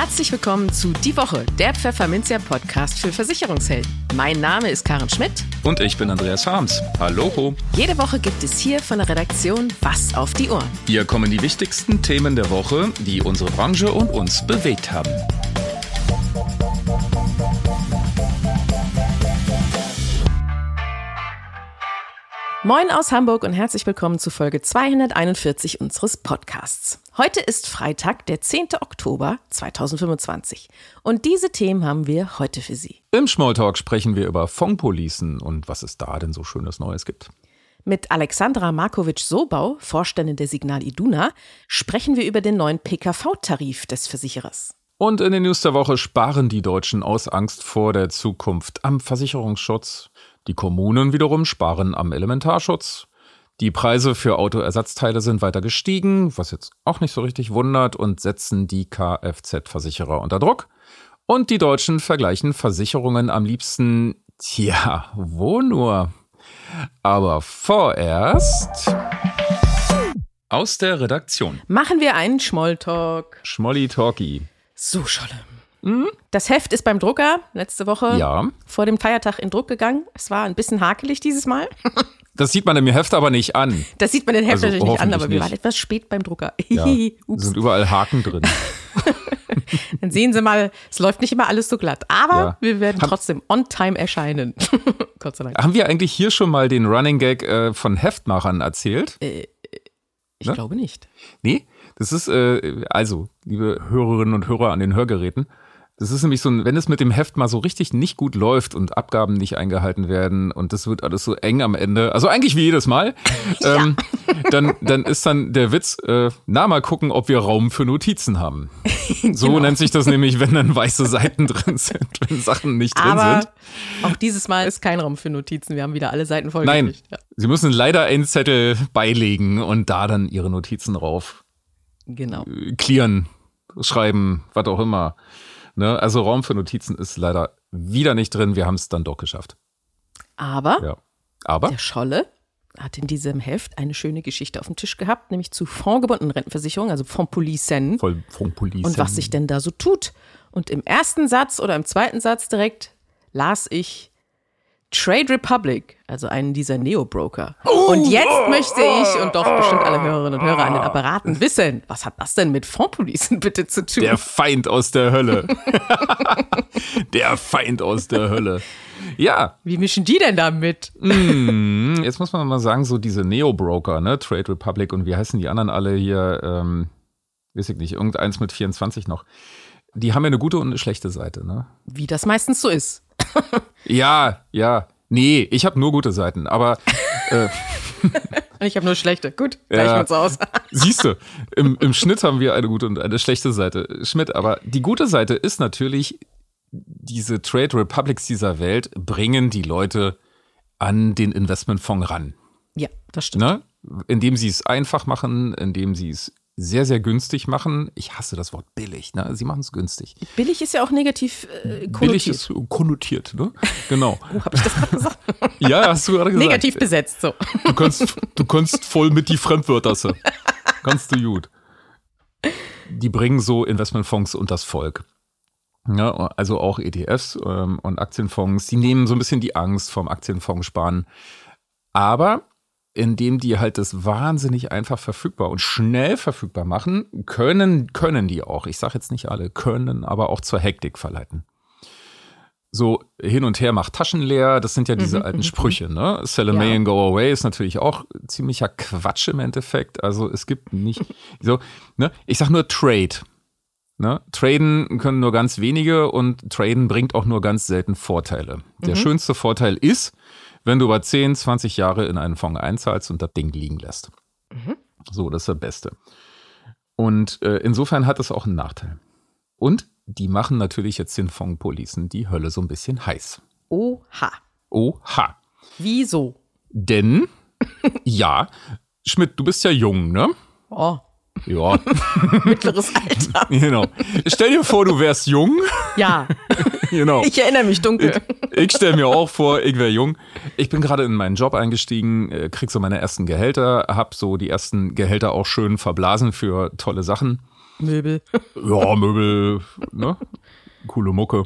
Herzlich willkommen zu Die Woche, der Pfefferminzia-Podcast für Versicherungshelden. Mein Name ist Karen Schmidt. Und ich bin Andreas Harms. Hallo. Jede Woche gibt es hier von der Redaktion was auf die Ohren. Hier kommen die wichtigsten Themen der Woche, die unsere Branche und uns bewegt haben. Moin aus Hamburg und herzlich willkommen zu Folge 241 unseres Podcasts. Heute ist Freitag, der 10. Oktober 2025. Und diese Themen haben wir heute für Sie. Im Smalltalk sprechen wir über Fondpolicen und was es da denn so Schönes Neues gibt. Mit Alexandra Markovic-Sobau, Vorständin der Signal Iduna, sprechen wir über den neuen PKV-Tarif des Versicherers. Und in den News der Woche sparen die Deutschen aus Angst vor der Zukunft am Versicherungsschutz. Die Kommunen wiederum sparen am Elementarschutz. Die Preise für Autoersatzteile sind weiter gestiegen, was jetzt auch nicht so richtig wundert, und setzen die Kfz-Versicherer unter Druck. Und die Deutschen vergleichen Versicherungen am liebsten, wo nur? Aber vorerst aus der Redaktion. Machen wir einen Schmolltalk. Schmolli-Talki. So, Scholle. Das Heft ist beim Drucker letzte Woche vor dem Feiertag in Druck gegangen. Es war ein bisschen hakelig dieses Mal. Das sieht man im Heft aber nicht an. Das sieht man im Heft natürlich nicht an, aber wir waren etwas spät beim Drucker. Ja, sind überall Haken drin. Dann sehen Sie mal, es läuft nicht immer alles so glatt. Aber wir werden trotzdem on time erscheinen. Gott sei Dank. Haben wir eigentlich hier schon mal den Running Gag von Heftmachern erzählt? Ich glaube nicht. Nee, das ist, also, liebe Hörerinnen und Hörer an den Hörgeräten, das ist nämlich so, wenn es mit dem Heft mal so richtig nicht gut läuft und Abgaben nicht eingehalten werden und das wird alles so eng am Ende, also eigentlich wie jedes Mal, dann ist dann der Witz, mal gucken, ob wir Raum für Notizen haben. So nennt sich das nämlich, wenn dann weiße Seiten drin sind, wenn Sachen nicht drin sind. Auch dieses Mal ist kein Raum für Notizen, wir haben wieder alle Seiten voll. Nein, Sie müssen leider einen Zettel beilegen und da dann Ihre Notizen rauf clearen, schreiben, was auch immer. Ne? Also Raum für Notizen ist leider wieder nicht drin. Wir haben es dann doch geschafft. Aber der Scholle hat in diesem Heft eine schöne Geschichte auf dem Tisch gehabt, nämlich zu fondgebundenen Rentenversicherungen, also Fondpolicen. Fondpolicen. Und was sich denn da so tut. Und im ersten Satz oder im zweiten Satz direkt las ich Trade Republic, also einen dieser Neo-Broker. Und jetzt möchte ich und doch bestimmt alle Hörerinnen und Hörer an den Apparaten wissen, was hat das denn mit Fondpolicen bitte zu tun? Der Feind aus der Hölle. Der Feind aus der Hölle. Ja. Wie mischen die denn da mit? Jetzt muss man mal sagen, so diese Neo-Broker, ne, Trade Republic und wie heißen die anderen alle hier, weiß ich nicht, irgendeins mit 24 noch. Die haben ja eine gute und eine schlechte Seite, ne? Wie das meistens so ist. Ja. Nee, ich habe nur gute Seiten, aber ich habe nur schlechte. Gut, gleichen wir uns aus. Siehst du, im Schnitt haben wir eine gute und eine schlechte Seite. Schmidt, aber die gute Seite ist natürlich, diese Trade Republics dieser Welt bringen die Leute an den Investmentfonds ran. Ja, das stimmt. Ne? Indem sie es einfach machen, indem sie es sehr, sehr günstig machen. Ich hasse das Wort billig, ne? Sie machen es günstig. Billig ist ja auch negativ konnotiert. Billig ist konnotiert, ne? Genau. Habe ich das gerade gesagt? Ja, hast du gerade gesagt. Negativ besetzt, so. Du kannst voll mit die Fremdwörter. Kannst du gut. Die bringen so Investmentfonds und das Volk. Ja, also auch ETFs und Aktienfonds. Die nehmen so ein bisschen die Angst vom Aktienfonds sparen. Aber indem die halt das wahnsinnig einfach verfügbar und schnell verfügbar machen, können die auch, ich sage jetzt nicht alle, können aber auch zur Hektik verleiten. So hin und her macht Taschen leer, das sind ja diese alten Sprüche, ne? Sell a May and go away ist natürlich auch ziemlicher Quatsch im Endeffekt. Also es gibt nicht so, ne? Ich sag nur Trade. Ne? Traden können nur ganz wenige und Traden bringt auch nur ganz selten Vorteile. Der schönste Vorteil ist, wenn du über 10, 20 Jahre in einen Fonds einzahlst und das Ding liegen lässt. So, das ist der Beste. Und insofern hat es auch einen Nachteil. Und die machen natürlich jetzt den Fondpolicen die Hölle so ein bisschen heiß. Oha. Wieso? Denn, Schmidt, du bist ja jung, ne? Oh. Ja. Mittleres Alter. Genau. Stell dir vor, du wärst jung. Ja. Genau. Ich erinnere mich dunkel. Ich stelle mir auch vor, ich wäre jung. Ich bin gerade in meinen Job eingestiegen, krieg so meine ersten Gehälter, hab so die ersten Gehälter auch schön verblasen für tolle Sachen. Möbel. Ja, Möbel, ne? Coole Mucke.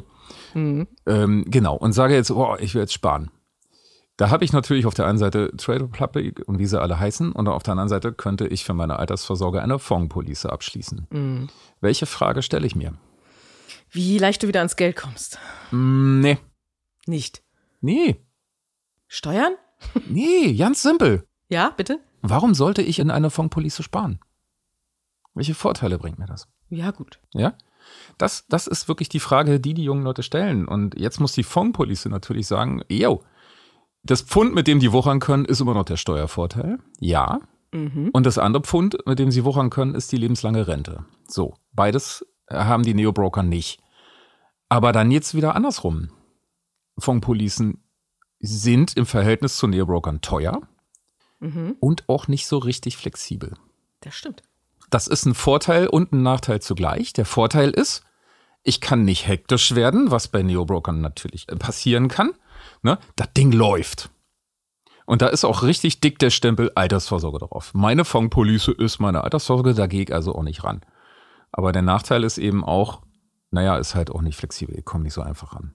Genau, und sage jetzt, ich will jetzt sparen. Da habe ich natürlich auf der einen Seite Trade Republic und wie sie alle heißen und auf der anderen Seite könnte ich für meine Altersvorsorge eine Fondspolice abschließen. Welche Frage stelle ich mir? Wie leicht du wieder ans Geld kommst. Nee. Nicht. Nee. Steuern? Nee, ganz simpel. Ja, bitte? Warum sollte ich in eine Fondspolice sparen? Welche Vorteile bringt mir das? Ja, gut. Ja? Das ist wirklich die Frage, die jungen Leute stellen. Und jetzt muss die Fondspolice natürlich sagen, das Pfund, mit dem die wuchern können, ist immer noch der Steuervorteil. Ja. Und das andere Pfund, mit dem sie wuchern können, ist die lebenslange Rente. So, beides haben die Neobroker nicht. Aber dann jetzt wieder andersrum. Fondspolicen sind im Verhältnis zu Neobrokern teuer und auch nicht so richtig flexibel. Das stimmt. Das ist ein Vorteil und ein Nachteil zugleich. Der Vorteil ist, ich kann nicht hektisch werden, was bei Neobrokern natürlich passieren kann. Ne? Das Ding läuft. Und da ist auch richtig dick der Stempel Altersvorsorge drauf. Meine Fondspolice ist meine Altersvorsorge, da gehe ich also auch nicht ran. Aber der Nachteil ist eben auch, ist halt auch nicht flexibel. Ich komme nicht so einfach ran.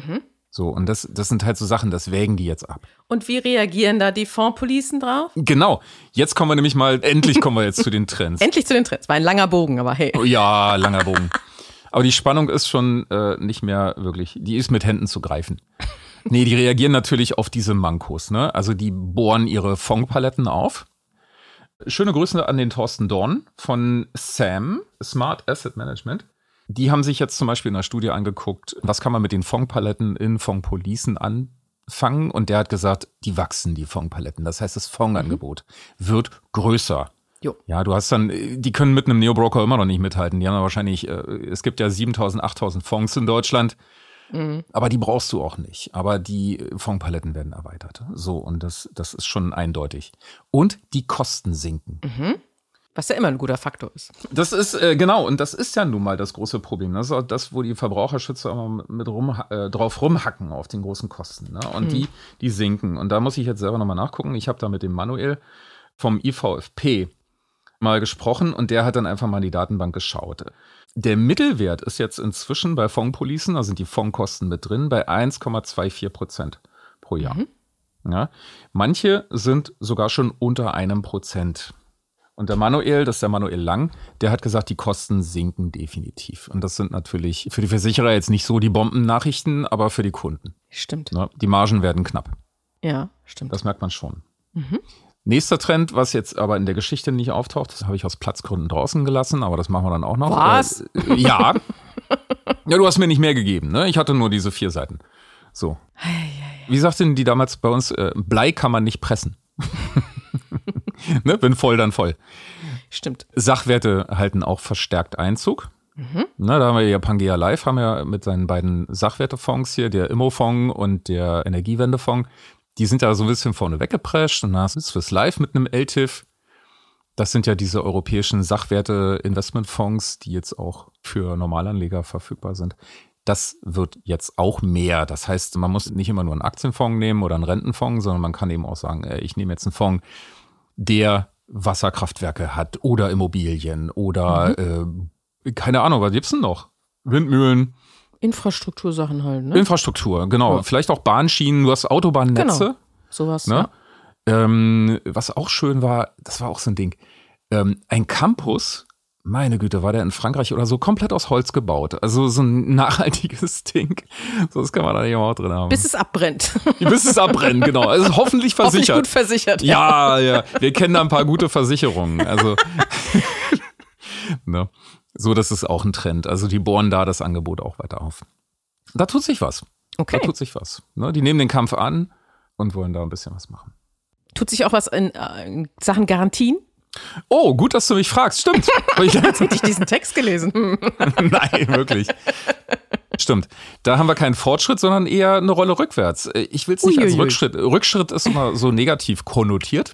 So, und das sind halt so Sachen, das wägen die jetzt ab. Und wie reagieren da die Fondspolicen drauf? Genau. Jetzt kommen wir nämlich endlich kommen wir jetzt zu den Trends. Endlich zu den Trends. War ein langer Bogen, aber hey. Ja, langer Bogen. Aber die Spannung ist schon nicht mehr wirklich, die ist mit Händen zu greifen. Nee, die reagieren natürlich auf diese Mankos, ne? Also die bohren ihre Fondspaletten auf. Schöne Grüße an den Thorsten Dorn von SAM, Smart Asset Management. Die haben sich jetzt zum Beispiel in einer Studie angeguckt, was kann man mit den Fondspaletten in Fondspolicen anfangen. Und der hat gesagt, die wachsen, die Fondspaletten. Das heißt, das Fondsangebot wird größer. Jo. Ja, du hast dann, die können mit einem Neobroker immer noch nicht mithalten. Die haben ja wahrscheinlich, es gibt ja 7.000, 8.000 Fonds in Deutschland. Aber die brauchst du auch nicht. Aber die Fondspaletten werden erweitert. So, und das ist schon eindeutig. Und die Kosten sinken. Was ja immer ein guter Faktor ist. Das ist, genau, und das ist ja nun mal das große Problem. Das ist auch das, wo die Verbraucherschützer immer drauf rumhacken auf den großen Kosten. Ne? Und die sinken. Und da muss ich jetzt selber nochmal nachgucken. Ich habe da mit dem Manuel vom IVFP mal gesprochen und der hat dann einfach mal in die Datenbank geschaut. Der Mittelwert ist jetzt inzwischen bei Fondspolicen, da sind die Fondskosten mit drin, bei 1,24% pro Jahr. Ja, manche sind sogar schon unter 1%. Und der Manuel, das ist der Manuel Lang, der hat gesagt, die Kosten sinken definitiv. Und das sind natürlich für die Versicherer jetzt nicht so die Bombennachrichten, aber für die Kunden. Stimmt. Ne, die Margen werden knapp. Ja, stimmt. Das merkt man schon. Nächster Trend, was jetzt aber in der Geschichte nicht auftaucht, das habe ich aus Platzgründen draußen gelassen, aber das machen wir dann auch noch. Was? Ja. Ja, du hast mir nicht mehr gegeben, ne? Ich hatte nur diese 4 Seiten. So. Wie sagten die damals bei uns, Blei kann man nicht pressen. Ne? Wenn voll, dann voll. Stimmt. Sachwerte halten auch verstärkt Einzug. Ne, da haben wir ja Pangea Live, haben ja mit seinen beiden Sachwertefonds hier, der Immofonds und der Energiewendefonds, die sind ja so ein bisschen vorne weggeprescht und dann hast du Swiss Life mit einem LTIF. Das sind ja diese europäischen Sachwerte-Investmentfonds, die jetzt auch für Normalanleger verfügbar sind. Das wird jetzt auch mehr. Das heißt, man muss nicht immer nur einen Aktienfonds nehmen oder einen Rentenfonds, sondern man kann eben auch sagen, ich nehme jetzt einen Fonds, der Wasserkraftwerke hat oder Immobilien oder keine Ahnung, was gibt's denn noch? Windmühlen. Infrastruktursachen halt, ne? Infrastruktur, genau. Ja. Vielleicht auch Bahnschienen, du hast Autobahnnetze. Genau, sowas, ne? Ja. Was auch schön war, das war auch so ein Ding, ein Campus, meine Güte, war der in Frankreich oder so, komplett aus Holz gebaut. Also so ein nachhaltiges Ding. So, das kann man da nicht immer auch drin haben. Bis es abbrennt. Bis es abbrennt, genau. Also hoffentlich versichert. Hoffentlich gut versichert. Ja, ja. Wir kennen da ein paar gute Versicherungen. Also, ne? So, das ist auch ein Trend. Also die bohren da das Angebot auch weiter auf. Da tut sich was. Okay. Da tut sich was. Ne? Die nehmen den Kampf an und wollen da ein bisschen was machen. Tut sich auch was in Sachen Garantien? Oh, gut, dass du mich fragst. Stimmt. Jetzt hätte ich diesen Text gelesen. Nein, wirklich. Stimmt. Da haben wir keinen Fortschritt, sondern eher eine Rolle rückwärts. Ich will es nicht als Rückschritt. Rückschritt ist immer so negativ konnotiert.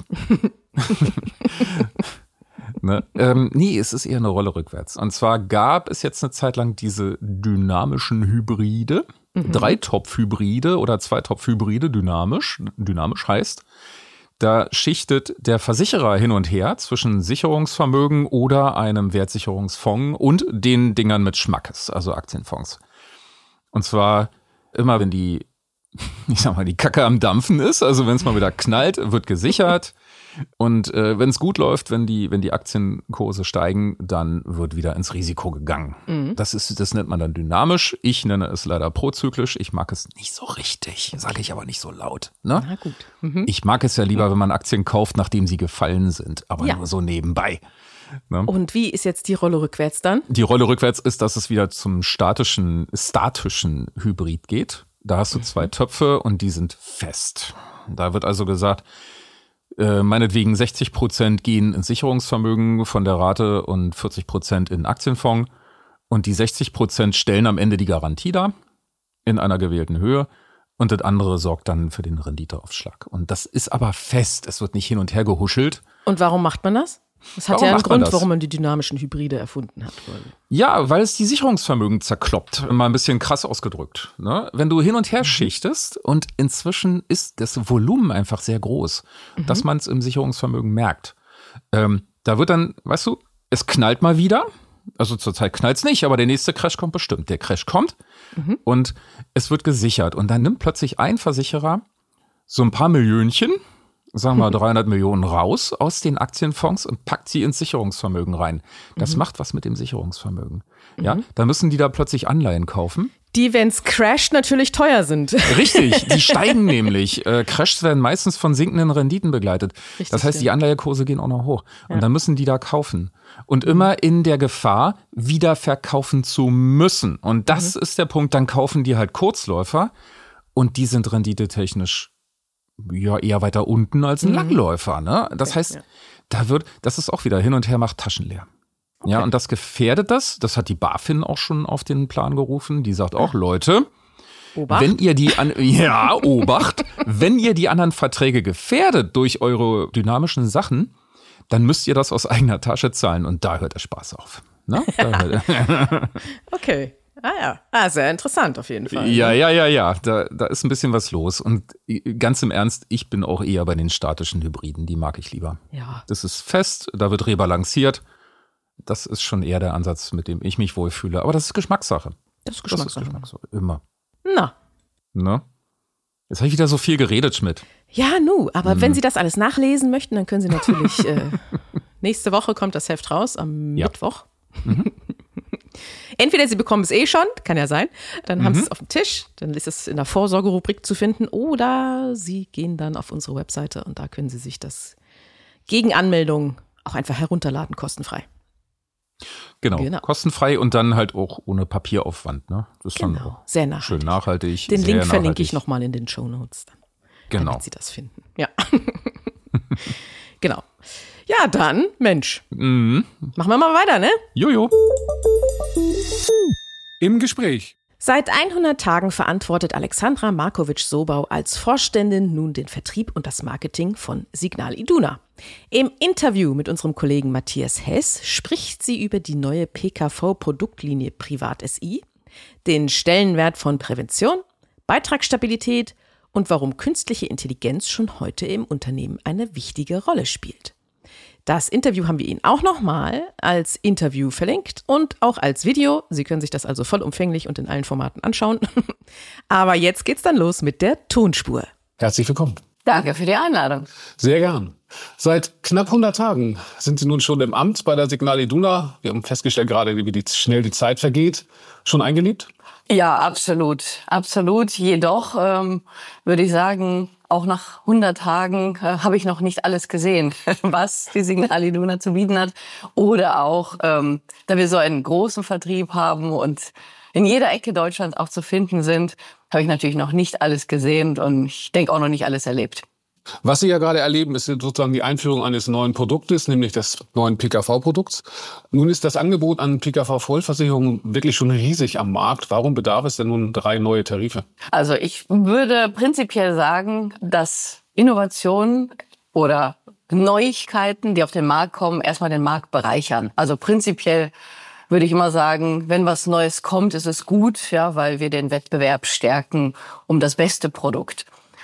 Ne? Nee, es ist eher eine Rolle rückwärts. Und zwar gab es jetzt eine Zeit lang diese dynamischen Hybride, 3-Topf-Hybride oder 2-Topf-Hybride, dynamisch heißt, Da schichtet der Versicherer hin und her zwischen Sicherungsvermögen oder einem Wertsicherungsfonds und den Dingern mit Schmackes, also Aktienfonds. Und zwar immer, wenn die Kacke am Dampfen ist, also wenn es mal wieder knallt, wird gesichert. Und wenn es gut läuft, wenn die Aktienkurse steigen, dann wird wieder ins Risiko gegangen. Mhm. Das nennt man dann dynamisch. Ich nenne es leider prozyklisch. Ich mag es nicht so richtig, sage ich aber nicht so laut. Ne? Na gut. Mhm. Ich mag es ja lieber, wenn man Aktien kauft, nachdem sie gefallen sind, aber nur so nebenbei. Ne? Und wie ist jetzt die Rolle rückwärts dann? Die Rolle rückwärts ist, dass es wieder zum statischen Hybrid geht. Da hast du 2 Töpfe und die sind fest. Da wird also gesagt, meinetwegen 60% gehen ins Sicherungsvermögen von der Rate und 40% in Aktienfonds. Und die 60% stellen am Ende die Garantie dar in einer gewählten Höhe. Und das andere sorgt dann für den Renditeaufschlag. Und das ist aber fest. Es wird nicht hin und her gehuschelt. Und warum macht man das? Das hat ja einen Grund, warum man die dynamischen Hybride erfunden hat. Ja, weil es die Sicherungsvermögen zerkloppt. Mal ein bisschen krass ausgedrückt. Ne? Wenn du hin und her schichtest und inzwischen ist das Volumen einfach sehr groß, dass man es im Sicherungsvermögen merkt. Da wird dann, weißt du, es knallt mal wieder. Also zurzeit knallt es nicht, aber der nächste Crash kommt bestimmt. Der Crash kommt und es wird gesichert. Und dann nimmt plötzlich ein Versicherer so ein paar Millionchen, sagen wir 300 Millionen raus aus den Aktienfonds und packt sie ins Sicherungsvermögen rein. Das macht was mit dem Sicherungsvermögen. Ja, da müssen die da plötzlich Anleihen kaufen. Die, wenn es crasht, natürlich teuer sind. Richtig, die steigen nämlich. Crashs werden meistens von sinkenden Renditen begleitet. Richtig, das heißt, die Anleihekurse gehen auch noch hoch. Ja. Und dann müssen die da kaufen. Und immer in der Gefahr, wieder verkaufen zu müssen. Und das ist der Punkt, dann kaufen die halt Kurzläufer und die sind renditetechnisch ja eher weiter unten als ein Langläufer. Ne? Das heißt, das ist auch wieder hin und her macht Taschen leer. Okay. Ja, und das gefährdet das. Das hat die BaFin auch schon auf den Plan gerufen. Die sagt auch, Leute, wenn ihr Obacht, wenn ihr die anderen Verträge gefährdet durch eure dynamischen Sachen, dann müsst ihr das aus eigener Tasche zahlen. Und da hört der Spaß auf. Ne? Okay. Sehr interessant auf jeden Fall. Ja. Da ist ein bisschen was los. Und ganz im Ernst, ich bin auch eher bei den statischen Hybriden. Die mag ich lieber. Ja. Das ist fest, da wird rebalanciert. Das ist schon eher der Ansatz, mit dem ich mich wohlfühle. Aber das ist Geschmackssache. Das ist Geschmackssache. Immer. Na. Ne? Jetzt habe ich wieder so viel geredet, Schmidt. Ja, aber wenn Sie das alles nachlesen möchten, dann können Sie natürlich, nächste Woche kommt das Heft raus, am Mittwoch. Entweder Sie bekommen es schon, kann ja sein, dann haben Sie es auf dem Tisch, dann ist es in der Vorsorgerubrik zu finden, oder Sie gehen dann auf unsere Webseite und da können Sie sich das gegen Anmeldung auch einfach herunterladen, kostenfrei. Genau, kostenfrei und dann halt auch ohne Papieraufwand. Ne? Das ist dann sehr nachhaltig. Schön nachhaltig. Den Link verlinke ich nochmal in den Shownotes dann, damit Sie das finden. Ja, genau. Ja, dann, Mensch, machen wir mal weiter, ne? Jojo. Im Gespräch. Seit 100 Tagen verantwortet Alexandra Markovic-Sobau als Vorständin nun den Vertrieb und das Marketing von Signal Iduna. Im Interview mit unserem Kollegen Matthias Hess spricht sie über die neue PKV-Produktlinie Privat SI, den Stellenwert von Prävention, Beitragsstabilität und warum künstliche Intelligenz schon heute im Unternehmen eine wichtige Rolle spielt. Das Interview haben wir Ihnen auch nochmal als Interview verlinkt und auch als Video. Sie können sich das also vollumfänglich und in allen Formaten anschauen. Aber jetzt geht's dann los mit der Tonspur. Herzlich willkommen. Danke für die Einladung. Sehr gern. Seit knapp 100 Tagen sind Sie nun schon im Amt bei der Signal Iduna. Wir haben festgestellt gerade, wie schnell die Zeit vergeht. Schon eingeliebt? Ja, absolut. Absolut. Jedoch würde ich sagen, auch nach 100 Tagen habe ich noch nicht alles gesehen, was die Signal Iduna zu bieten hat. Oder auch, da wir so einen großen Vertrieb haben und in jeder Ecke Deutschlands auch zu finden sind, habe ich natürlich noch nicht alles gesehen und ich denke auch noch nicht alles erlebt. Was Sie ja gerade erleben, ist sozusagen die Einführung eines neuen Produktes, nämlich des neuen PKV-Produkts. Nun ist das Angebot an PKV-Vollversicherungen wirklich schon riesig am Markt. Warum bedarf es denn nun 3 neue Tarife? Also ich würde prinzipiell sagen, dass Innovationen oder Neuigkeiten, die auf den Markt kommen, erstmal den Markt bereichern. Also prinzipiell würde ich immer sagen, wenn was Neues kommt, ist es gut, ja, weil wir den Wettbewerb stärken um das beste Produkt.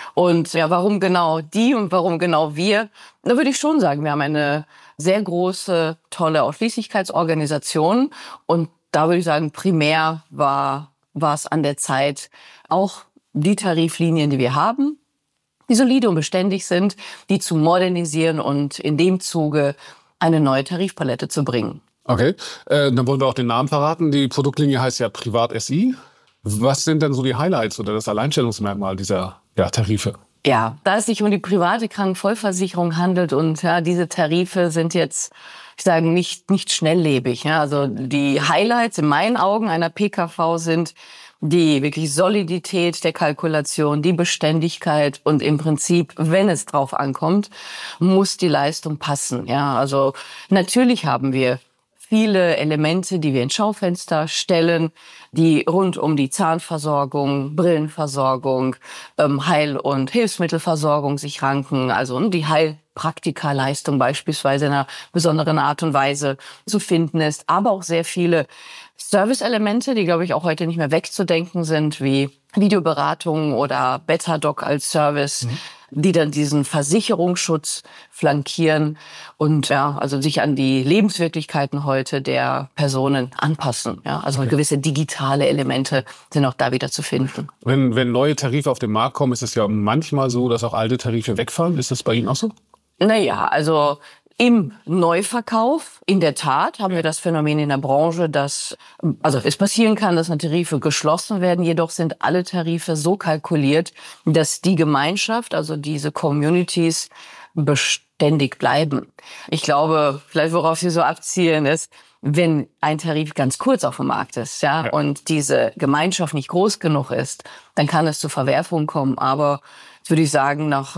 Und ja, warum genau die und warum genau wir? Da würde ich schon sagen, wir haben eine sehr große, tolle Ausschließlichkeitsorganisation. Und da würde ich sagen, primär war es an der Zeit, auch die Tariflinien, die wir haben, die solide und beständig sind, die zu modernisieren und in dem Zuge eine neue Tarifpalette zu bringen. Okay, dann wollen wir auch den Namen verraten. Die Produktlinie heißt ja Privat SI. Was sind denn so die Highlights oder das Alleinstellungsmerkmal dieser Tarife? Ja, da es sich um die private Krankenvollversicherung handelt und ja, diese Tarife sind jetzt, ich sage, nicht schnelllebig. Ja. Also die Highlights in meinen Augen einer PKV sind die wirklich Solidität der Kalkulation, die Beständigkeit und im Prinzip, wenn es drauf ankommt, muss die Leistung passen. Ja, also natürlich haben wir viele Elemente, die wir ins Schaufenster stellen, die rund um die Zahnversorgung, Brillenversorgung, Heil- und Hilfsmittelversorgung sich ranken. Also die Heilpraktikerleistung beispielsweise in einer besonderen Art und Weise zu finden ist. Aber auch sehr viele Service-Elemente, die, glaube ich, auch heute nicht mehr wegzudenken sind, wie Videoberatung oder Betadoc als Service, die dann diesen Versicherungsschutz flankieren und ja, also sich an die Lebenswirklichkeiten heute der Personen anpassen. Ja, also gewisse digitale Elemente sind auch da wieder zu finden. Wenn neue Tarife auf den Markt kommen, ist es ja manchmal so, dass auch alte Tarife wegfallen. Ist das bei Ihnen auch so? Naja, also im Neuverkauf, in der Tat, haben wir das Phänomen in der Branche, dass also es passieren kann, dass Tarife geschlossen werden. Jedoch sind alle Tarife so kalkuliert, dass die Gemeinschaft, also diese Communities, beständig bleiben. Ich glaube, vielleicht worauf Sie so abzielen ist, wenn ein Tarif ganz kurz auf dem Markt ist, ja, und diese Gemeinschaft nicht groß genug ist, dann kann es zu Verwerfungen kommen. Aber jetzt würde ich sagen, nach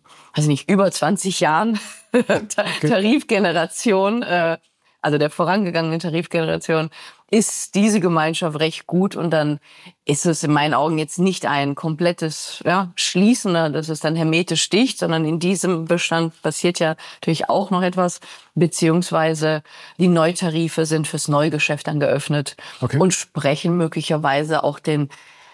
über 20 Jahren Tarifgeneration, also der vorangegangenen Tarifgeneration, ist diese Gemeinschaft recht gut und dann ist es in meinen Augen jetzt nicht ein komplettes Schließen, dass es dann hermetisch dicht, sondern in diesem Bestand passiert ja natürlich auch noch etwas, beziehungsweise die Neutarife sind fürs Neugeschäft dann geöffnet und sprechen möglicherweise auch den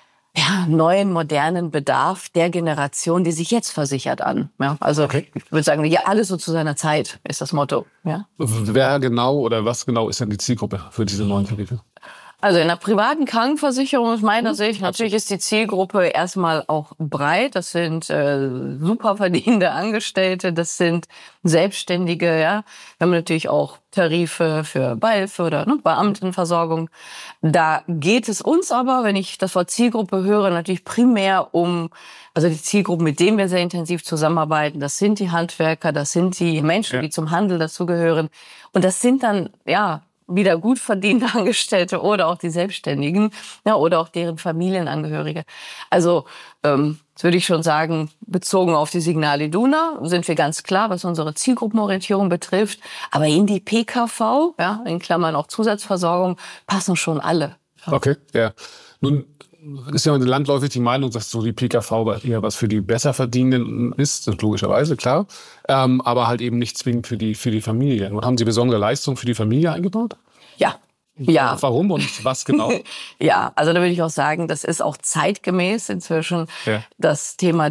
neuen, modernen Bedarf der Generation, die sich jetzt versichert an. Ja, also ich würde sagen, ja, alles so zu seiner Zeit ist das Motto. Ja. Wer genau oder was genau ist denn die Zielgruppe für diese neuen Tarife? Also in der privaten Krankenversicherung aus meiner Sicht, natürlich ist die Zielgruppe erstmal auch breit. Das sind super verdienende Angestellte, das sind Selbstständige. Ja. Wir haben natürlich auch Tarife für Beihilfe oder Beamtenversorgung. Da geht es uns aber, wenn ich das Wort Zielgruppe höre, natürlich primär also die Zielgruppen, mit denen wir sehr intensiv zusammenarbeiten. Das sind die Handwerker, das sind die Menschen, die zum Handel dazugehören. Und das sind dann, wieder gut verdiente Angestellte oder auch die Selbstständigen, oder auch deren Familienangehörige. Also, das würde ich schon sagen, bezogen auf die Signal Iduna sind wir ganz klar, was unsere Zielgruppenorientierung betrifft. Aber in die PKV, in Klammern auch Zusatzversorgung, passen schon alle. Okay, ja. Nun ist ja landläufig die Meinung, dass so die PKV eher was für die Besserverdienenden ist, logischerweise, klar. Aber halt eben nicht zwingend für die Familie. Und haben Sie besondere Leistungen für die Familie eingebaut? Ja. Warum und was genau? Ja, also da würde ich auch sagen, das ist auch zeitgemäß inzwischen das Thema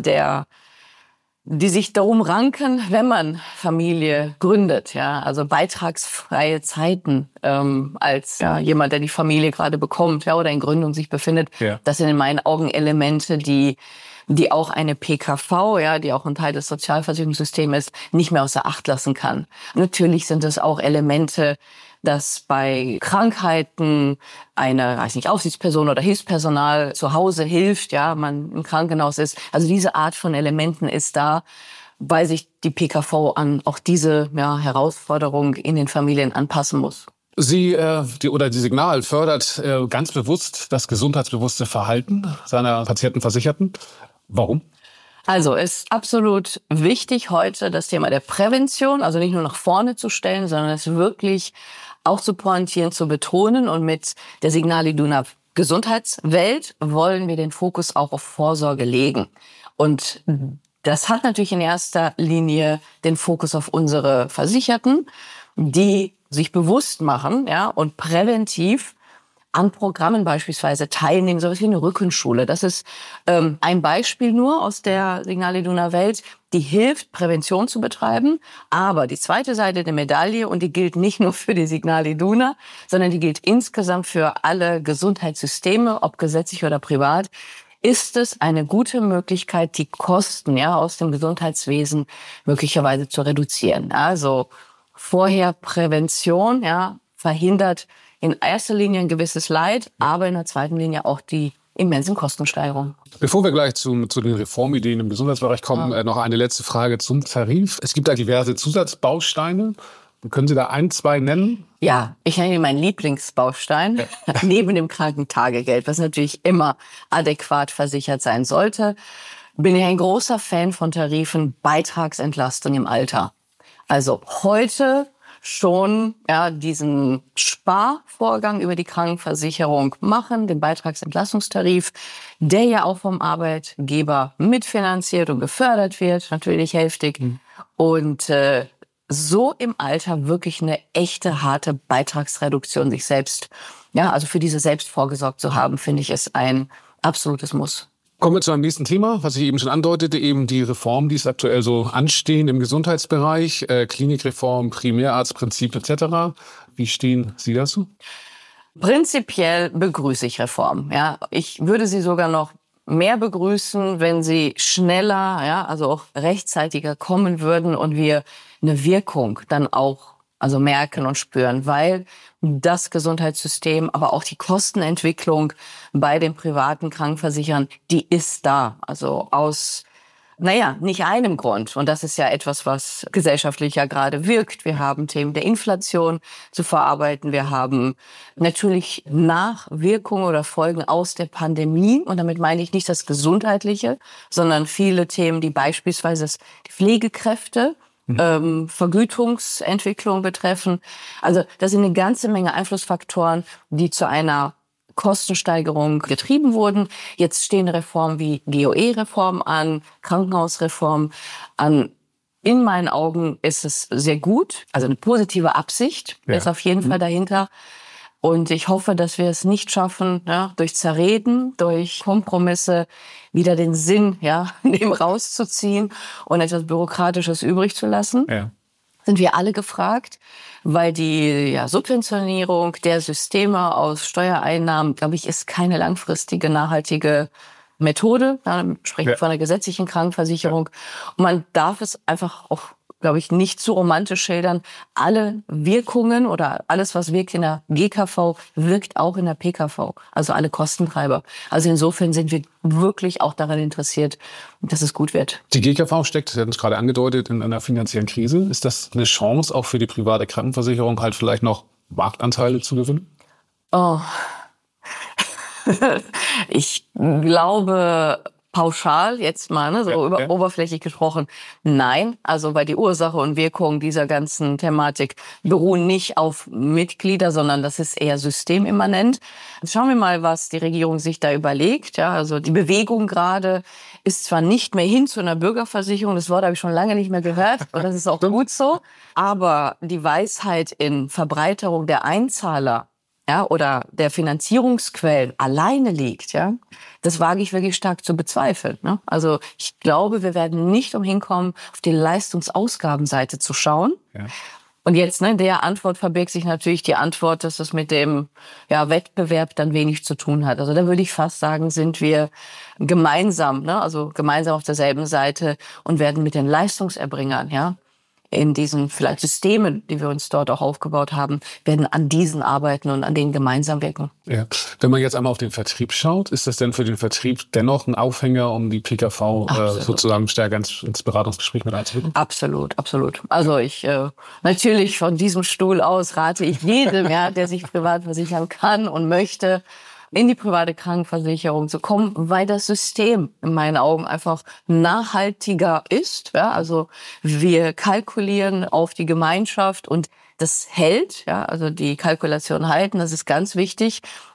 die sich darum ranken, wenn man Familie gründet, also beitragsfreie Zeiten als jemand, der die Familie gerade bekommt, oder in Gründung sich befindet. Ja. Das sind in meinen Augen Elemente, die auch eine PKV, die auch ein Teil des Sozialversicherungssystems ist, nicht mehr außer Acht lassen kann. Natürlich sind es auch Elemente, dass bei Krankheiten eine, Aufsichtsperson oder Hilfspersonal zu Hause hilft, man im Krankenhaus ist. Also diese Art von Elementen ist da, weil sich die PKV an auch diese Herausforderung in den Familien anpassen muss. Die Signal fördert ganz bewusst das gesundheitsbewusste Verhalten seiner Patientenversicherten. Warum? Also ist absolut wichtig heute das Thema der Prävention, also nicht nur nach vorne zu stellen, sondern es wirklich auch zu pointieren, zu betonen. Und mit der Signal Iduna Gesundheitswelt wollen wir den Fokus auch auf Vorsorge legen. Und das hat natürlich in erster Linie den Fokus auf unsere Versicherten, die sich bewusst machen, und präventiv an Programmen beispielsweise teilnehmen, sowas wie eine Rückenschule. Das ist ein Beispiel nur aus der Signal Iduna Welt, die hilft, Prävention zu betreiben. Aber die zweite Seite der Medaille, und die gilt nicht nur für die Signal Iduna, sondern die gilt insgesamt für alle Gesundheitssysteme, ob gesetzlich oder privat, ist es eine gute Möglichkeit, die Kosten aus dem Gesundheitswesen möglicherweise zu reduzieren. Also vorher Prävention verhindert in erster Linie ein gewisses Leid, aber in der zweiten Linie auch die immensen Kostensteigerungen. Bevor wir gleich zu den Reformideen im Gesundheitsbereich kommen, noch eine letzte Frage zum Tarif. Es gibt da diverse Zusatzbausteine. Können Sie da 1, 2 nennen? Ja, ich nenne meinen Lieblingsbaustein neben dem Krankentagegeld, was natürlich immer adäquat versichert sein sollte. Bin ich ein großer Fan von Tarifen, Beitragsentlastung im Alter. Also heute schon diesen Sparvorgang über die Krankenversicherung machen, den Beitragsentlastungstarif, der ja auch vom Arbeitgeber mitfinanziert und gefördert wird, natürlich hälftig. Und so im Alter wirklich eine echte, harte Beitragsreduktion sich selbst, also für diese Selbstvorgesorgt zu haben, finde ich, ist ein absolutes Muss. Kommen wir zu einem nächsten Thema, was ich eben schon andeutete, eben die Reformen, die es aktuell so anstehen im Gesundheitsbereich, Klinikreform, Primärarztprinzip etc. Wie stehen Sie dazu? Prinzipiell begrüße ich Reformen. Ja, ich würde sie sogar noch mehr begrüßen, wenn sie schneller, also auch rechtzeitiger kommen würden und wir eine Wirkung dann auch merken und spüren, weil das Gesundheitssystem, aber auch die Kostenentwicklung bei den privaten Krankenversicherern, die ist da. Also aus, nicht einem Grund. Und das ist ja etwas, was gesellschaftlich ja gerade wirkt. Wir haben Themen der Inflation zu verarbeiten. Wir haben natürlich Nachwirkungen oder Folgen aus der Pandemie. Und damit meine ich nicht das Gesundheitliche, sondern viele Themen, die beispielsweise die Pflegekräfte, Vergütungsentwicklung betreffen. Also das sind eine ganze Menge Einflussfaktoren, die zu einer Kostensteigerung getrieben wurden. Jetzt stehen Reformen wie GOE-Reform an, Krankenhausreform an. In meinen Augen ist es sehr gut, also eine positive Absicht ist auf jeden Fall dahinter. Und ich hoffe, dass wir es nicht schaffen, durch Zerreden, durch Kompromisse wieder den Sinn, dem rauszuziehen und etwas Bürokratisches übrig zu lassen. Ja. Sind wir alle gefragt, weil die Subventionierung der Systeme aus Steuereinnahmen, glaube ich, ist keine langfristige, nachhaltige Methode. Da sprechen wir von einer gesetzlichen Krankenversicherung. Und man darf es einfach auch, glaube ich, nicht zu romantisch schildern. Alle Wirkungen oder alles, was wirkt in der GKV, wirkt auch in der PKV. Also alle Kostentreiber. Also insofern sind wir wirklich auch daran interessiert, dass es gut wird. Die GKV steckt, Sie hatten es gerade angedeutet, in einer finanziellen Krise. Ist das eine Chance auch für die private Krankenversicherung, halt vielleicht noch Marktanteile zu gewinnen? Oh. Ich glaube pauschal jetzt mal, oberflächlich gesprochen, nein. Also weil die Ursache und Wirkung dieser ganzen Thematik beruhen nicht auf Mitglieder, sondern das ist eher systemimmanent. Schauen wir mal, was die Regierung sich da überlegt. Ja, also die Bewegung gerade ist zwar nicht mehr hin zu einer Bürgerversicherung, das Wort habe ich schon lange nicht mehr gehört und das ist auch gut so, aber die Weisheit in Verbreiterung der Einzahler oder der Finanzierungsquellen alleine liegt, das wage ich wirklich stark zu bezweifeln. Also ich glaube, wir werden nicht umhin kommen, auf die Leistungsausgabenseite zu schauen. Ja. Und jetzt, in der Antwort verbirgt sich natürlich die Antwort, dass das mit dem Wettbewerb dann wenig zu tun hat. Also da würde ich fast sagen, sind wir gemeinsam, also gemeinsam auf derselben Seite und werden mit den Leistungserbringern, in diesen vielleicht Systemen, die wir uns dort auch aufgebaut haben, werden an diesen arbeiten und an denen gemeinsam wirken. Ja. Wenn man jetzt einmal auf den Vertrieb schaut, ist das denn für den Vertrieb dennoch ein Aufhänger, um die PKV sozusagen stärker ins Beratungsgespräch mit einzubinden? Absolut, absolut. Also ich natürlich von diesem Stuhl aus rate ich jedem, der sich privat versichern kann und möchte, in die private Krankenversicherung zu kommen, weil das System in meinen Augen einfach nachhaltiger ist. Also wir kalkulieren auf die Gemeinschaft und das hält, also die Kalkulation halten, das ist ganz wichtig.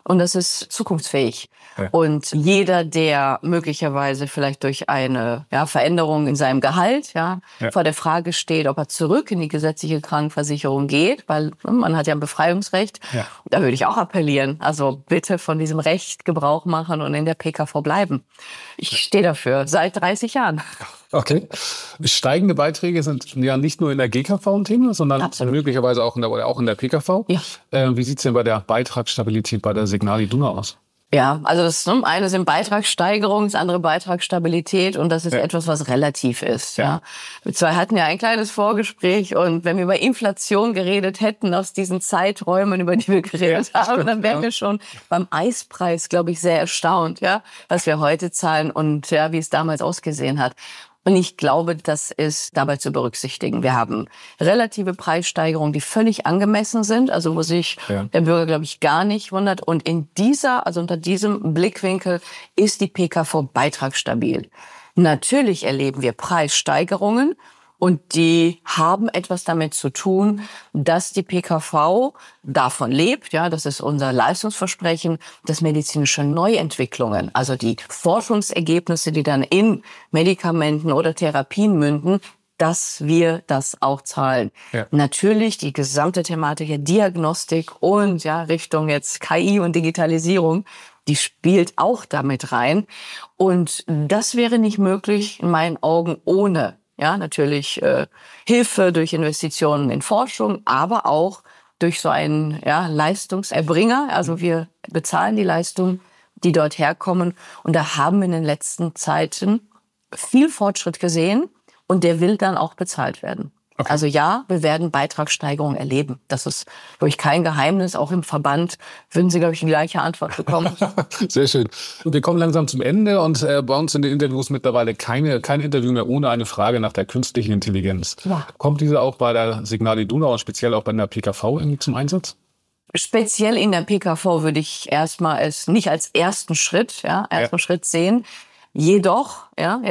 Und das ist zukunftsfähig. Ja. Und jeder, der möglicherweise vielleicht durch eine Veränderung in seinem Gehalt vor der Frage steht, ob er zurück in die gesetzliche Krankenversicherung geht, weil man hat ja ein Befreiungsrecht, da würde ich auch appellieren. Also bitte von diesem Recht Gebrauch machen und in der PKV bleiben. Ich stehe dafür seit 30 Jahren. Okay. Steigende Beiträge sind ja nicht nur in der GKV ein Thema, sondern möglicherweise auch in der PKV. Ja. Wie sieht's denn bei der Beitragsstabilität bei der Signal Iduna aus? Ja, also das eine sind Beitragssteigerung, das andere Beitragsstabilität und das ist etwas, was relativ ist. Ja. Wir zwei hatten ja ein kleines Vorgespräch und wenn wir über Inflation geredet hätten aus diesen Zeiträumen, über die wir geredet haben, dann wären wir schon beim Eispreis, glaube ich, sehr erstaunt, was wir heute zahlen und wie es damals ausgesehen hat. Und ich glaube, das ist dabei zu berücksichtigen. Wir haben relative Preissteigerungen, die völlig angemessen sind, also wo sich der Bürger, glaube ich, gar nicht wundert. Und unter diesem Blickwinkel ist die PKV beitragsstabil. Natürlich erleben wir Preissteigerungen und die haben etwas damit zu tun, dass die PKV davon lebt, das ist unser Leistungsversprechen, dass medizinische Neuentwicklungen, also die Forschungsergebnisse, die dann in Medikamenten oder Therapien münden, dass wir das auch zahlen. Ja. Natürlich die gesamte Thematik der Diagnostik und Richtung jetzt KI und Digitalisierung, die spielt auch damit rein. Und das wäre nicht möglich in meinen Augen ohne natürlich Hilfe durch Investitionen in Forschung, aber auch durch so einen Leistungserbringer. Also wir bezahlen die Leistungen, die dort herkommen. Und da haben wir in den letzten Zeiten viel Fortschritt gesehen und der will dann auch bezahlt werden. Okay. Also wir werden Beitragssteigerungen erleben. Das ist, glaube ich, kein Geheimnis. Auch im Verband würden Sie, glaube ich, die gleiche Antwort bekommen. Sehr schön. Und wir kommen langsam zum Ende und bei uns in den Interviews mittlerweile kein Interview mehr ohne eine Frage nach der künstlichen Intelligenz. Ja. Kommt diese auch bei der Signal Iduna und speziell auch bei der PKV irgendwie zum Einsatz? Speziell in der PKV würde ich erstmal es nicht als ersten Schritt sehen. Jedoch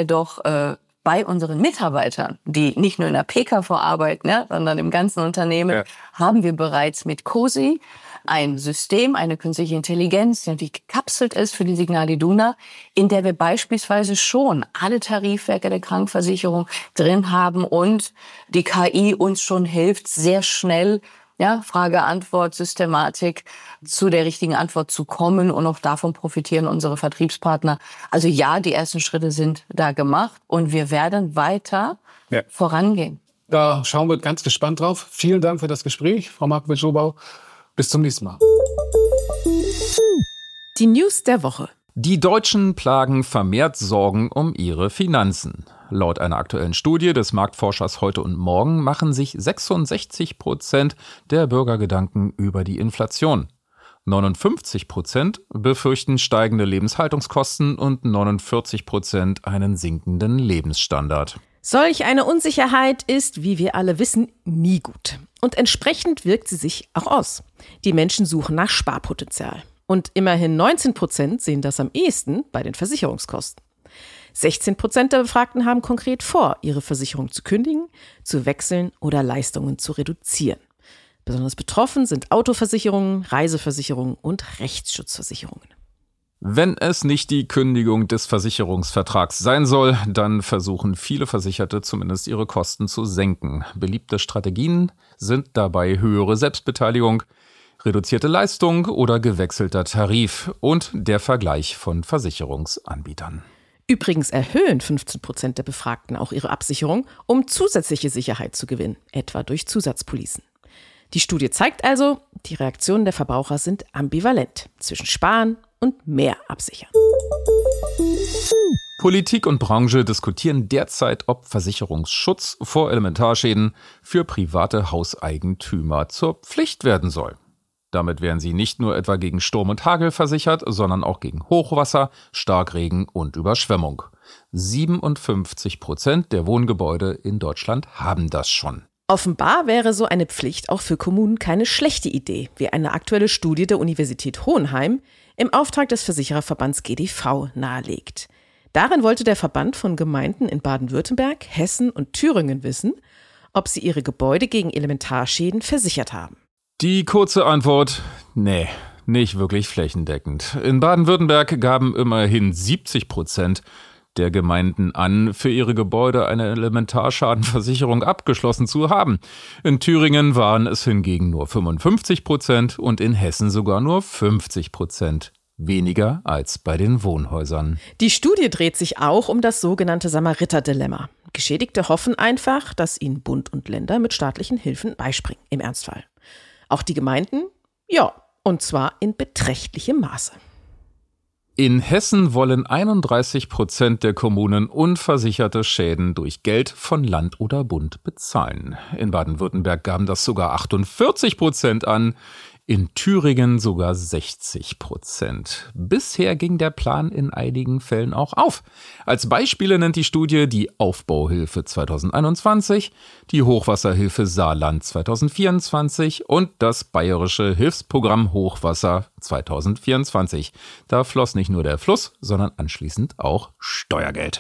bei unseren Mitarbeitern, die nicht nur in der PKV arbeiten, sondern im ganzen Unternehmen, haben wir bereits mit COSI ein System, eine künstliche Intelligenz, die gekapselt ist für die Signal Iduna, in der wir beispielsweise schon alle Tarifwerke der Krankenversicherung drin haben und die KI uns schon hilft, sehr schnell Frage-Antwort-Systematik zu der richtigen Antwort zu kommen und auch davon profitieren unsere Vertriebspartner. Also die ersten Schritte sind da gemacht und wir werden weiter vorangehen. Da schauen wir ganz gespannt drauf. Vielen Dank für das Gespräch, Frau Markovic-Schobau. Bis zum nächsten Mal. Die News der Woche. Die Deutschen plagen vermehrt Sorgen um ihre Finanzen. Laut einer aktuellen Studie des Marktforschers Heute und Morgen machen sich 66% der Bürger Gedanken über die Inflation. 59% befürchten steigende Lebenshaltungskosten und 49% einen sinkenden Lebensstandard. Solch eine Unsicherheit ist, wie wir alle wissen, nie gut. Und entsprechend wirkt sie sich auch aus. Die Menschen suchen nach Sparpotenzial. Und immerhin 19% sehen das am ehesten bei den Versicherungskosten. 16% der Befragten haben konkret vor, ihre Versicherung zu kündigen, zu wechseln oder Leistungen zu reduzieren. Besonders betroffen sind Autoversicherungen, Reiseversicherungen und Rechtsschutzversicherungen. Wenn es nicht die Kündigung des Versicherungsvertrags sein soll, dann versuchen viele Versicherte zumindest ihre Kosten zu senken. Beliebte Strategien sind dabei höhere Selbstbeteiligung, reduzierte Leistung oder gewechselter Tarif und der Vergleich von Versicherungsanbietern. Übrigens erhöhen 15% der Befragten auch ihre Absicherung, um zusätzliche Sicherheit zu gewinnen, etwa durch Zusatzpolicen. Die Studie zeigt also, die Reaktionen der Verbraucher sind ambivalent zwischen Sparen und mehr absichern. Politik und Branche diskutieren derzeit, ob Versicherungsschutz vor Elementarschäden für private Hauseigentümer zur Pflicht werden soll. Damit wären sie nicht nur etwa gegen Sturm und Hagel versichert, sondern auch gegen Hochwasser, Starkregen und Überschwemmung. 57% der Wohngebäude in Deutschland haben das schon. Offenbar wäre so eine Pflicht auch für Kommunen keine schlechte Idee, wie eine aktuelle Studie der Universität Hohenheim im Auftrag des Versichererverbands GDV nahelegt. Darin wollte der Verband von Gemeinden in Baden-Württemberg, Hessen und Thüringen wissen, ob sie ihre Gebäude gegen Elementarschäden versichert haben. Die kurze Antwort: Nee, nicht wirklich flächendeckend. In Baden-Württemberg gaben immerhin 70% der Gemeinden an, für ihre Gebäude eine Elementarschadenversicherung abgeschlossen zu haben. In Thüringen waren es hingegen nur 55% und in Hessen sogar nur 50%. Weniger als bei den Wohnhäusern. Die Studie dreht sich auch um das sogenannte Samariter-Dilemma. Geschädigte hoffen einfach, dass ihnen Bund und Länder mit staatlichen Hilfen beispringen, im Ernstfall. Auch die Gemeinden? Ja, und zwar in beträchtlichem Maße. In Hessen wollen 31% der Kommunen unversicherte Schäden durch Geld von Land oder Bund bezahlen. In Baden-Württemberg gaben das sogar 48% an, in Thüringen sogar 60%. Bisher ging der Plan in einigen Fällen auch auf. Als Beispiele nennt die Studie die Aufbauhilfe 2021, die Hochwasserhilfe Saarland 2024 und das Bayerische Hilfsprogramm Hochwasser 2024. Da floss nicht nur der Fluss, sondern anschließend auch Steuergeld.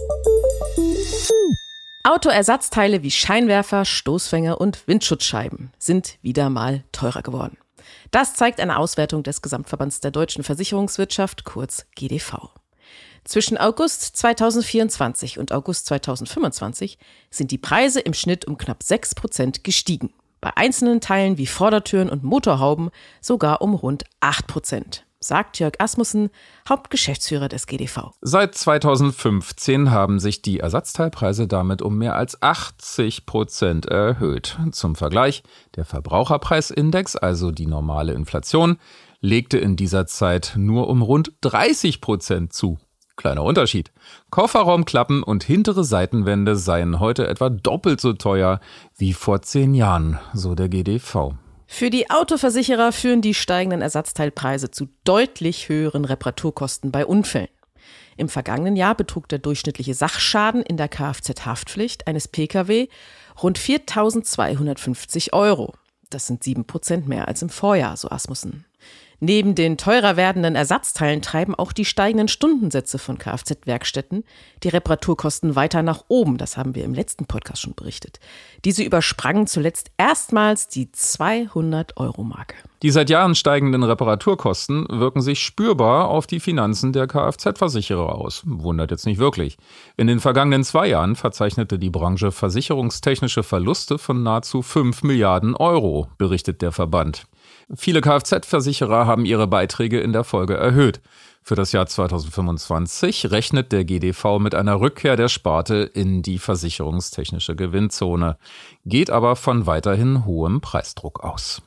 Autoersatzteile wie Scheinwerfer, Stoßfänger und Windschutzscheiben sind wieder mal teurer geworden. Das zeigt eine Auswertung des Gesamtverbands der deutschen Versicherungswirtschaft, kurz GDV. Zwischen August 2024 und August 2025 sind die Preise im Schnitt um knapp 6% gestiegen. Bei einzelnen Teilen wie Vordertüren und Motorhauben sogar um rund 8%. Sagt Jörg Asmussen, Hauptgeschäftsführer des GDV. Seit 2015 haben sich die Ersatzteilpreise damit um mehr als 80% erhöht. Zum Vergleich, der Verbraucherpreisindex, also die normale Inflation, legte in dieser Zeit nur um rund 30% zu. Kleiner Unterschied. Kofferraumklappen und hintere Seitenwände seien heute etwa doppelt so teuer wie vor 10 Jahren, so der GDV. Für die Autoversicherer führen die steigenden Ersatzteilpreise zu deutlich höheren Reparaturkosten bei Unfällen. Im vergangenen Jahr betrug der durchschnittliche Sachschaden in der Kfz-Haftpflicht eines Pkw rund 4.250 €. Das sind 7% mehr als im Vorjahr, so Asmussen. Neben den teurer werdenden Ersatzteilen treiben auch die steigenden Stundensätze von Kfz-Werkstätten die Reparaturkosten weiter nach oben. Das haben wir im letzten Podcast schon berichtet. Diese übersprangen zuletzt erstmals die 200-Euro-Marke. Die seit Jahren steigenden Reparaturkosten wirken sich spürbar auf die Finanzen der Kfz-Versicherer aus. Wundert jetzt nicht wirklich. In den vergangenen 2 Jahren verzeichnete die Branche versicherungstechnische Verluste von nahezu 5 Milliarden €, berichtet der Verband. Viele Kfz-Versicherer haben ihre Beiträge in der Folge erhöht. Für das Jahr 2025 rechnet der GDV mit einer Rückkehr der Sparte in die versicherungstechnische Gewinnzone, geht aber von weiterhin hohem Preisdruck aus.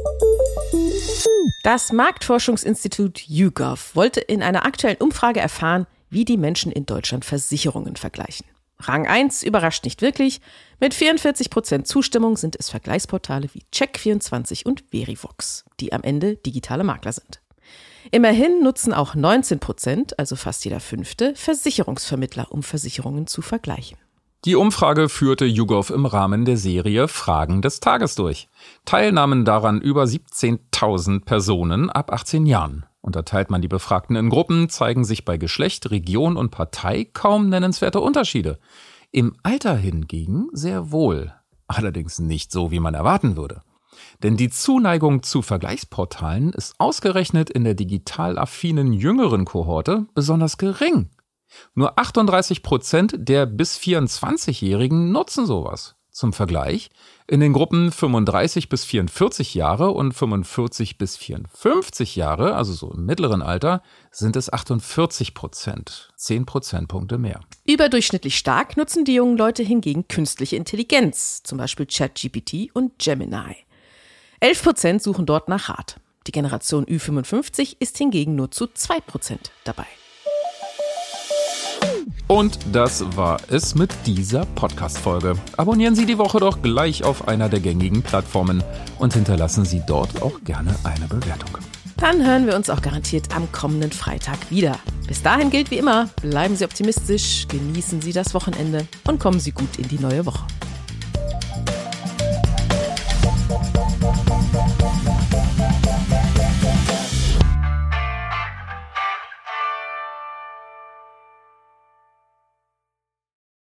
Das Marktforschungsinstitut YouGov wollte in einer aktuellen Umfrage erfahren, wie die Menschen in Deutschland Versicherungen vergleichen. Rang 1 überrascht nicht wirklich. Mit 44% Zustimmung sind es Vergleichsportale wie Check24 und Verivox, die am Ende digitale Makler sind. Immerhin nutzen auch 19%, also fast jeder Fünfte, Versicherungsvermittler, um Versicherungen zu vergleichen. Die Umfrage führte YouGov im Rahmen der Serie Fragen des Tages durch. Teilnahmen daran über 17.000 Personen ab 18 Jahren. Unterteilt man die Befragten in Gruppen, zeigen sich bei Geschlecht, Region und Partei kaum nennenswerte Unterschiede. Im Alter hingegen sehr wohl. Allerdings nicht so, wie man erwarten würde. Denn die Zuneigung zu Vergleichsportalen ist ausgerechnet in der digital affinen jüngeren Kohorte besonders gering. Nur 38% der bis 24-Jährigen nutzen sowas. Zum Vergleich, in den Gruppen 35 bis 44 Jahre und 45 bis 54 Jahre, also so im mittleren Alter, sind es 48%, 10 Prozentpunkte mehr. Überdurchschnittlich stark nutzen die jungen Leute hingegen künstliche Intelligenz, zum Beispiel ChatGPT und Gemini. 11% suchen dort nach Rat. Die Generation Ü55 ist hingegen nur zu 2% dabei. Und das war es mit dieser Podcast-Folge. Abonnieren Sie die Woche doch gleich auf einer der gängigen Plattformen und hinterlassen Sie dort auch gerne eine Bewertung. Dann hören wir uns auch garantiert am kommenden Freitag wieder. Bis dahin gilt wie immer, bleiben Sie optimistisch, genießen Sie das Wochenende und kommen Sie gut in die neue Woche.